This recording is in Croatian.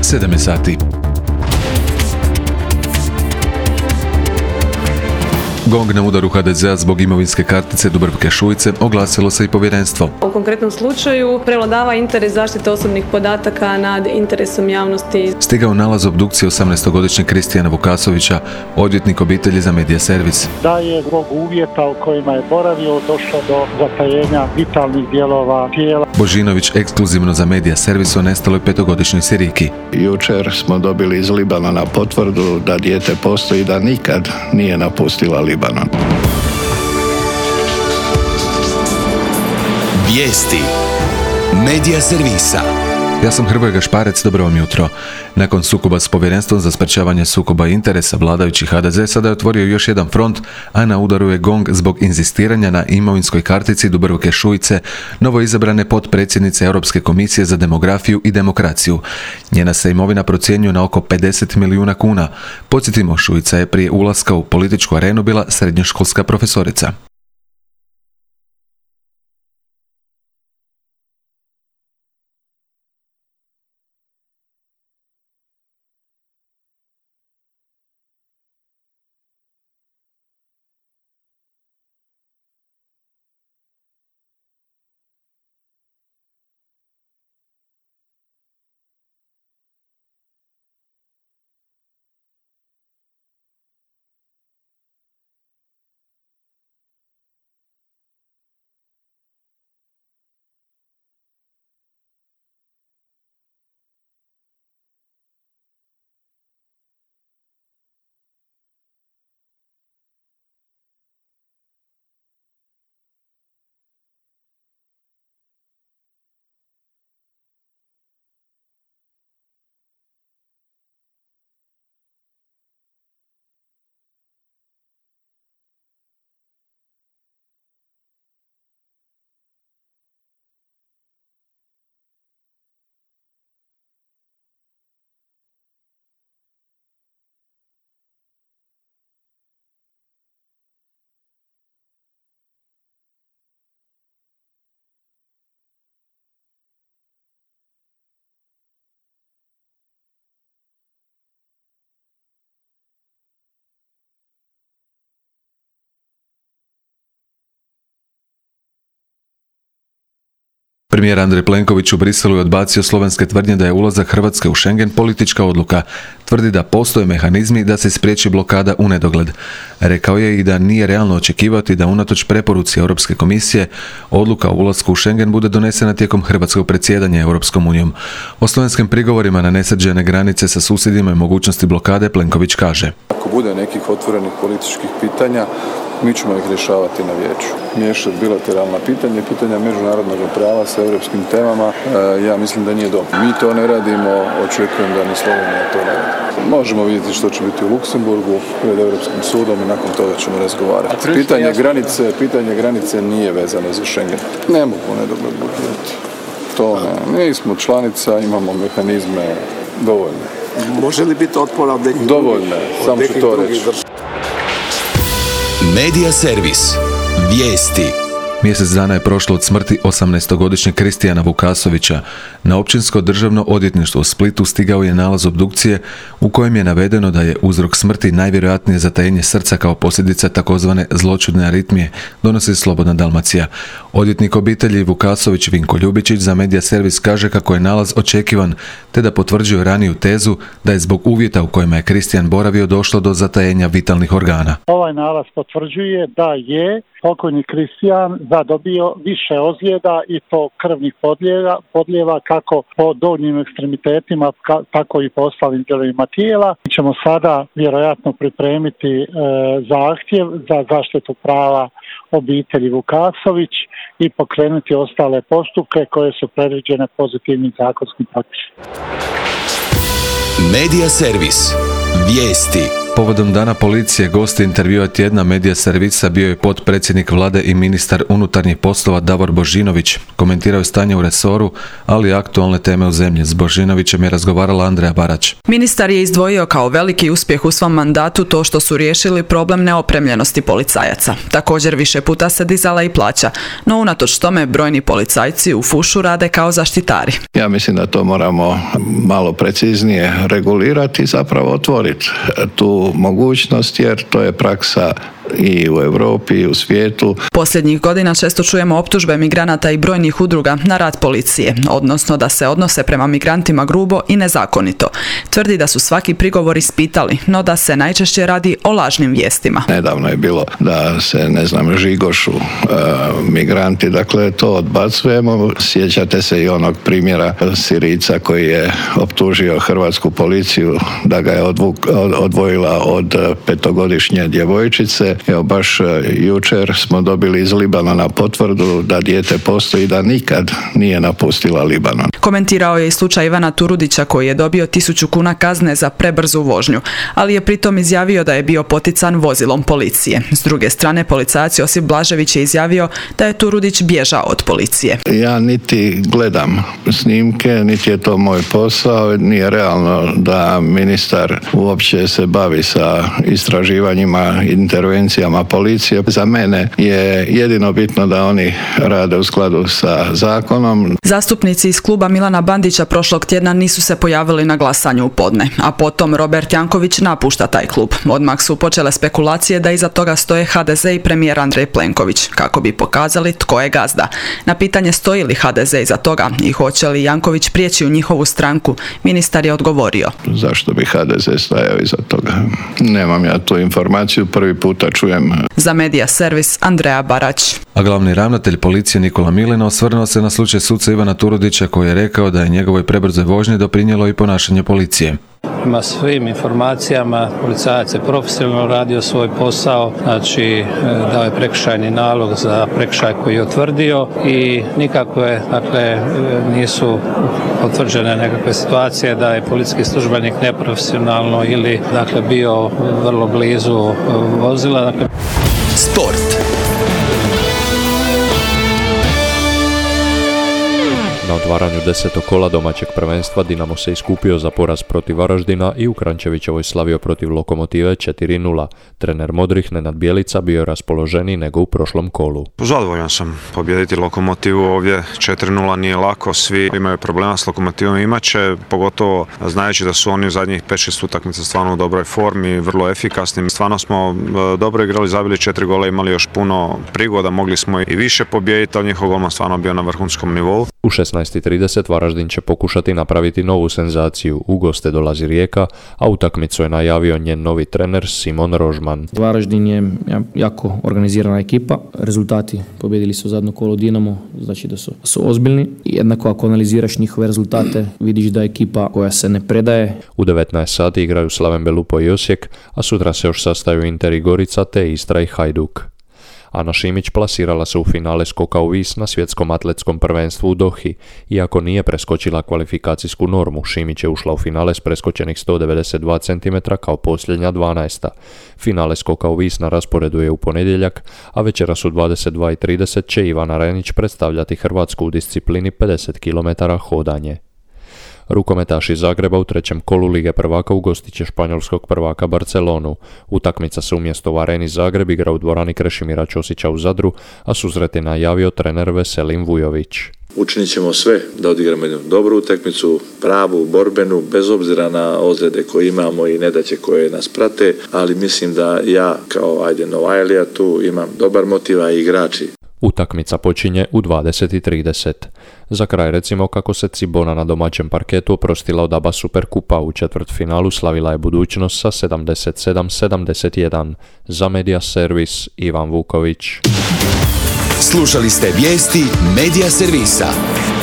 7 sati. Gong na udaru HDZ-a zbog imovinske kartice Dubravke Šuice oglasilo se i povjerenstvo. U konkretnom slučaju prevladava interes zaštite osobnih podataka nad interesom javnosti. Stigao nalaz obdukcije 18-godišnjeg Kristijana Vukasovića, odvjetnik obitelji za Medija Servis. Da je zbog uvjeta u kojima je boravio došlo do zatajenja vitalnih dijelova tijela. Božinović ekskluzivno za Medija Servis o nestaloj 5-godišnjoj Siriki. Jučer smo dobili iz Libanona potvrdu da dijete postoji, da nikad nije napustila Libanon. Vijesti Medija Servisa. Ja sam Hrvoje Gašparec, dobro vam jutro. Nakon sukoba s povjerenstvom za sprečavanje sukoba interesa, vladajući HDZ sada je otvorio još jedan front, a na udaru je Gong zbog inzistiranja na imovinskoj kartici Dubravke Šuice, novoizabrane potpredsjednice Europske komisije za demografiju i demokraciju. Njena se imovina procjenjuje na oko 50 milijuna kuna. Podsjetimo, Šuica je prije ulaska u političku arenu bila srednjoškolska profesorica. Premijer Andrej Plenković u Briselu je odbacio slovenske tvrdnje da je ulazak Hrvatske u Schengen politička odluka. Tvrdi da postoje mehanizmi da se spriječi blokada u nedogled. Rekao je i da nije realno očekivati da unatoč preporuci Europske komisije odluka o ulasku u Schengen bude donesena tijekom hrvatskog predsjedanja Europskom unijom. O slovenskim prigovorima na nesređene granice sa susjedima i mogućnosti blokade Plenković kaže: Ako bude nekih otvorenih političkih pitanja, mi ćemo ih rješavati na vijeću. Miješati bilateralna pitanja, pitanja međunarodnog prava sa europskim temama, ja mislim da nije dobro. Mi to ne radimo, očekujem da ni Slovenija to ne radi. Možemo vidjeti što će biti u Luksemburgu pred Europskim sudom i nakon toga ćemo razgovarati. Pitanje granice nije vezano za Schengen. Ne mogu nedogled blokirati. To ne. Mi smo članica, imamo mehanizme dovoljne. Može li biti otpora od nekih dovoljne, samo ću to reći. Medija Servis. Vijesti. Mjesec dana je prošlo od smrti 18-godišnjeg Kristijana Vukasovića. Na Općinsko državno odvjetništvo u Splitu stigao je nalaz obdukcije u kojem je navedeno da je uzrok smrti najvjerojatnije zatajenje srca kao posljedica takozvane zloćudne aritmije, donosi Slobodna Dalmacija. Odvjetnik obitelji Vukasović Vinko Ljubičić za Medija Servis kaže kako je nalaz očekivan, te da potvrđuje raniju tezu da je zbog uvjeta u kojima je Kristijan boravio došlo do zatajenja vitalnih organa. Ovaj nalaz potvrđuje da je pokojni Kristijan zadobio više ozljeda i to krvnih podlijeva kako po donjim ekstremitetima, tako i po ostalim dijelovima tijela. Mi ćemo sada vjerojatno pripremiti zahtjev za zaštitu prava obitelji Vukasović i pokrenuti ostale postupke koje su predviđene pozitivnim zakonskim propisima. Medija Servis. Vijesti. Povodom Dana policije, gost intervjua tjedna Medija servisa bio je potpredsjednik vlade i ministar unutarnjih poslova Davor Božinović. Komentirao je stanje u resoru, ali i aktualne teme u zemlji. S Božinovićem je razgovarala Andreja Barać. Ministar je izdvojio kao veliki uspjeh u svom mandatu to što su riješili problem neopremljenosti policajaca. Također više puta se dizala i plaća, no unatoč tome brojni policajci u fušu rade kao zaštitari. Ja mislim da to moramo malo preciznije regulirati i zapravo otvoriti tu mogućnost, jer to je praksa i u Europi i u svijetu. Posljednjih godina često čujemo optužbe migranata i brojnih udruga na rad policije, odnosno da se odnose prema migrantima grubo i nezakonito. Tvrdi da su svaki prigovor ispitali, no da se najčešće radi o lažnim vijestima. Nedavno je bilo da se, žigošu migranti, dakle to odbacujemo. Sjećate se i onog primjera Sirijca koji je optužio hrvatsku policiju da ga je odvojila od 5-godišnje djevojčice. Evo, baš jučer smo dobili iz Libanona potvrdu da dijete postoji, da nikad nije napustila Libanon. Komentirao je i slučaj Ivana Turudića koji je dobio 1000 kuna kazne za prebrzu vožnju, ali je pritom izjavio da je bio potican vozilom policije. S druge strane, policajac Josip Blažević je izjavio da je Turudić bježao od policije. Ja niti gledam snimke, niti je to moj posao, nije realno da ministar uopće se bavi sa istraživanjima, intervencijama policije. Za mene je jedino bitno da oni rade u skladu sa zakonom. Zastupnici iz kluba Milana Bandića prošlog tjedna nisu se pojavili na glasanju u podne, a potom Robert Janković napušta taj klub. Odmah su počele spekulacije da iza toga stoje HDZ i premijer Andrej Plenković, kako bi pokazali tko je gazda. Na pitanje stoji li HDZ iza toga i hoće li Janković prijeći u njihovu stranku, ministar je odgovorio. Zašto bi HDZ stajao iza toga? Nemam ja tu informaciju, prvi puta čujem. Za Medija servis Andreja Barać. A glavni ravnatelj policije Nikola Milina osvrnuo se na slučaj suca Ivana Turudića koji je rekao da je njegovoj prebrzoj vožnji doprinijelo i ponašanje policije. Prema svim informacijama policajac je profesionalno radio svoj posao, znači dao je prekršajni nalog za prekršaj koji je utvrdio i nikakve, nisu potvrđene nekakve situacije da je policijski službenik neprofesionalno ili bio vrlo blizu vozila. Sport. Na otvaranju 10. kola domaćeg prvenstva Dinamo se iskupio za poraz protiv Varaždina i u Kranjčevićevoj slavio protiv Lokomotive 4:0. Trener modrih Nenad Bjelica bio je raspoloženiji nego u prošlom kolu. Zadovoljan sam pobijediti Lokomotivu ovdje 4:0 nije lako, svi imaju problema s Lokomotivom, imaće, pogotovo znajući da su oni u zadnjih 5-6 utakmica stvarno u dobroj formi, vrlo efikasni. Stvarno smo dobro igrali, zabili 4 gola, imali još puno prigoda, mogli smo i više pobijediti, ali njihov golman stvarno bio na vrhunskom nivou. U 16:30 Varaždin će pokušati napraviti novu senzaciju. U goste dolazi Rijeka, a utakmicu je najavio njen novi trener Simon Rožman. Varaždin je jako organizirana ekipa. Rezultati pobjedili su zadnje kolo Dinamo, znači da su ozbiljni. Jednako ako analiziraš njihove rezultate, vidiš da je ekipa koja se ne predaje. U 19 sati igraju Slaven Belupo i Osijek, a sutra se još sastaju Inter i Gorica te Istra i Hajduk. Ana Šimić plasirala se u finale skoka u vis na svjetskom atletskom prvenstvu u Dohi. Iako nije preskočila kvalifikacijsku normu, Šimić je ušla u finale s preskočenih 192 cm kao posljednja 12. Finale skoka u vis na rasporedu je u ponedjeljak, a večeras u 22:30 će Ivana Renić predstavljati Hrvatsku u disciplini 50 km hodanje. Rukometaši Zagreba u trećem kolu Lige prvaka ugostit će španjolskog prvaka Barcelonu. Utakmica se umjesto u Areni Zagreb igra u dvorani Krešimira Ćosića u Zadru, a susret je najavio trener Veselin Vujović. Učinit ćemo sve da odigramo jednu dobru utakmicu, pravu, borbenu, bez obzira na ozljede koje imamo i nedaće koje nas prate, ali mislim da ja kao Novajlija tu imam dobar motiv, a i igrači. Utakmica počinje u 20:30. Za kraj recimo kako se Cibona na domaćem parketu oprostila od ABA Superkupa. U četvrtfinalu slavila je budućnost sa 77-71. Za Medija servis Ivan Vuković. Slušali ste vijesti Medija servisa.